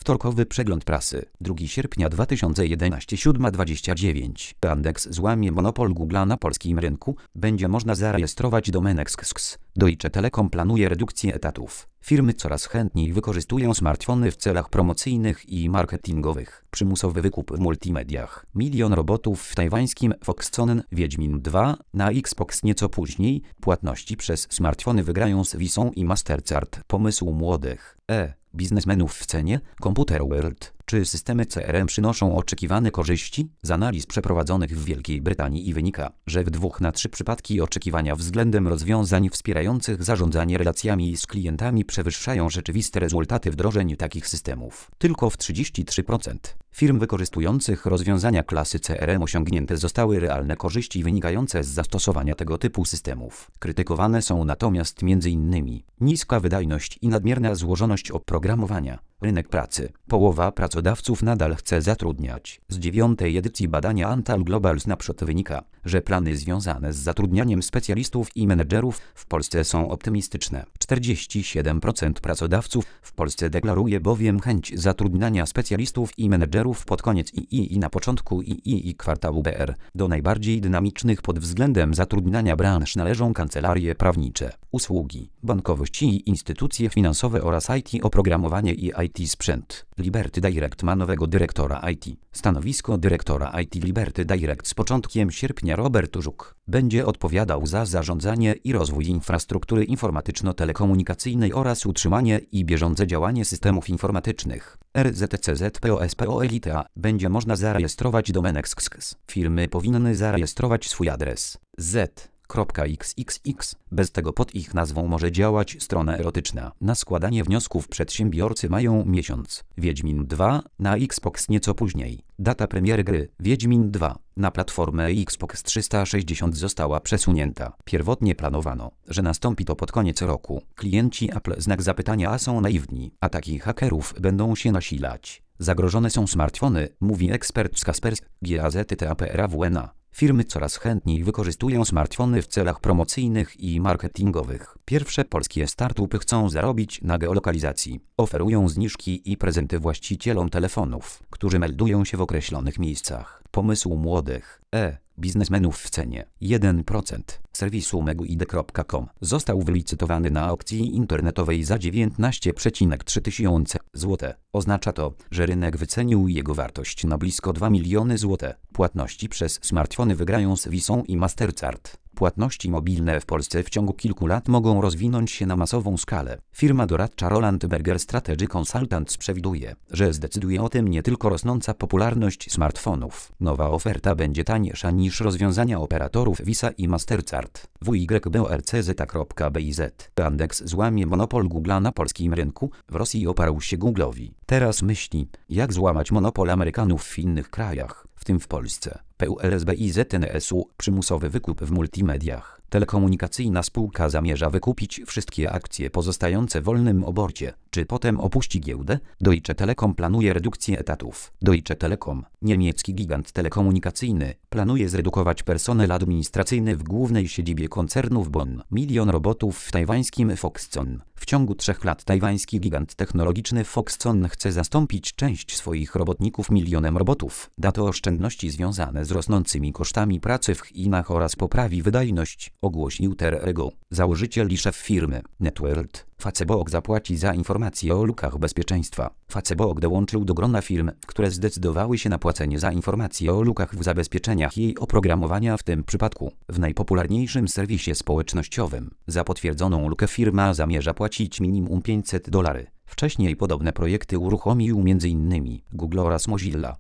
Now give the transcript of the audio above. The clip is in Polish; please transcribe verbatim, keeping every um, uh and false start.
Wtorkowy przegląd prasy. drugiego sierpnia dwa tysiące jedenastego, siódma dwadzieścia dziewięć. Yandex złamie monopol Google'a na polskim rynku. Będzie można zarejestrować domenę X X X. Deutsche Telekom planuje redukcję etatów. Firmy coraz chętniej wykorzystują smartfony w celach promocyjnych i marketingowych. Przymusowy wykup w multimediach. Milion robotów w tajwańskim Foxconn. Wiedźmin dwa na Xbox nieco później. Płatności przez smartfony wygrają z Visą i Mastercard. Pomysł młodych. E. Biznesmenów w cenie. Computer World. Czy systemy C R M przynoszą oczekiwane korzyści? Z analiz przeprowadzonych w Wielkiej Brytanii wynika, że w dwóch na trzy przypadki oczekiwania względem rozwiązań wspierających zarządzanie relacjami z klientami przewyższają rzeczywiste rezultaty wdrożeń takich systemów. Tylko w trzydzieści trzy procent firm wykorzystujących rozwiązania klasy C R M osiągnięte zostały realne korzyści wynikające z zastosowania tego typu systemów. Krytykowane są natomiast m.in. niska wydajność i nadmierna złożoność oprogramowania. Rynek pracy. Połowa pracodawców nadal chce zatrudniać. Z dziewiątej edycji badania Antal Global Snapshot wynika, że plany związane z zatrudnianiem specjalistów i menedżerów w Polsce są optymistyczne. czterdzieści siedem procent pracodawców w Polsce deklaruje bowiem chęć zatrudniania specjalistów i menedżerów pod koniec I I i na początku I I i kwartału B R. Do najbardziej dynamicznych pod względem zatrudniania branż należą kancelarie prawnicze, usługi, bankowość i instytucje finansowe oraz I T, oprogramowanie i I T sprzęt. Liberty Direct ma nowego dyrektora I T. Stanowisko dyrektora I T Liberty Direct z początkiem sierpnia Robert Żuk będzie odpowiadał za zarządzanie i rozwój infrastruktury informatyczno-telekomunikacyjnej oraz utrzymanie i bieżące działanie systemów informatycznych. R Z C Z P O S P O L I T A będzie można zarejestrować domenę X X X. Firmy powinny zarejestrować swój adres z. .xxx. Bez tego pod ich nazwą może działać strona erotyczna. Na składanie wniosków przedsiębiorcy mają miesiąc. Wiedźmin dwa na Xbox nieco później. Data premiery gry Wiedźmin dwa na platformę Xbox trzysta sześćdziesiąt została przesunięta. Pierwotnie planowano, że nastąpi to pod koniec roku. Klienci Apple znak zapytania są naiwni. Ataki hakerów będą się nasilać. Zagrożone są smartfony, mówi ekspert z Kaspersky Gazety P R A W N A. Firmy coraz chętniej wykorzystują smartfony w celach promocyjnych i marketingowych. Pierwsze polskie startupy chcą zarobić na geolokalizacji. Oferują zniżki i prezenty właścicielom telefonów, którzy meldują się w określonych miejscach. Pomysł młodych. E. Biznesmenów w cenie. jeden procent serwisu meguid kropka com został wylicytowany na aukcji internetowej za dziewiętnaście przecinek trzy tysiące złotych. Oznacza to, że rynek wycenił jego wartość na blisko dwa miliony złotych. Płatności przez smartfony wygrają z Visą i Mastercard. Płatności mobilne w Polsce w ciągu kilku lat mogą rozwinąć się na masową skalę. Firma doradcza Roland Berger Strategy Consultants przewiduje, że zdecyduje o tym nie tylko rosnąca popularność smartfonów. Nowa oferta będzie tańsza niż rozwiązania operatorów Visa i Mastercard. W Y B O R C Z kropka B I Z. Yandex złamie monopol Google'a na polskim rynku. W Rosji oparł się Google'owi. Teraz myśli, jak złamać monopol Amerykanów w innych krajach, w tym w Polsce. P U L S B I Z N S U. Przymusowy wykup w multimediach. Telekomunikacyjna spółka zamierza wykupić wszystkie akcje pozostające w wolnym oborcie. Czy potem opuści giełdę? Deutsche Telekom planuje redukcję etatów. Deutsche Telekom, niemiecki gigant telekomunikacyjny, planuje zredukować personel administracyjny w głównej siedzibie koncernu w Bonn. Milion robotów w tajwańskim Foxconn. W ciągu trzech lat tajwański gigant technologiczny Foxconn chce zastąpić część swoich robotników milionem robotów. Da to oszczędności związane z rosnącymi kosztami pracy w Chinach oraz poprawi wydajność, ogłosił Terego, założyciel i szef firmy Networld. Facebook zapłaci za informacje o lukach bezpieczeństwa. Facebook dołączył do grona firm, które zdecydowały się na płacenie za informacje o lukach w zabezpieczeniach jej oprogramowania, w tym przypadku w najpopularniejszym serwisie społecznościowym. Za potwierdzoną lukę firma zamierza płacić minimum pięćset dolarów. Wcześniej podobne projekty uruchomił m.in. Google oraz Mozilla.